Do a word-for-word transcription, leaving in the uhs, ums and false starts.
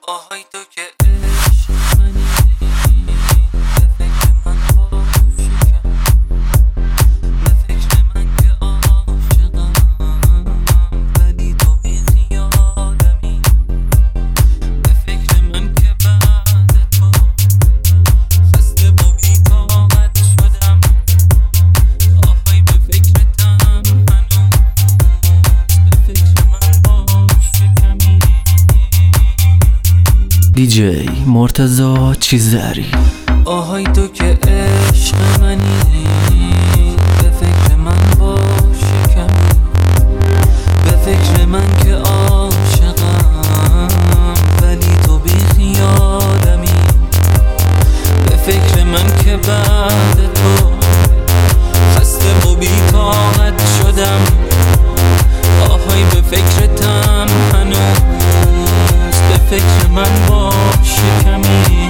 آهای تو که عشق منی، به فکر من باش کم، به فکر من که عاشقم ولی تو بی خیالمی، به فکر من که بعد تو خسته و بی طاقت شدم. آهای به فکرتم هنوز، به فکر من باش کمی. دیجی مرتضی چیزری. آهای تو که عشق منی، به فکر من باش کمی، به فکر من که عاشقم ولی تو بی خیالمی، به فکر من که بعد تو خسته و بی طاقت شدم. آهای به فکرتم هنوز، به فکر من باش کمی.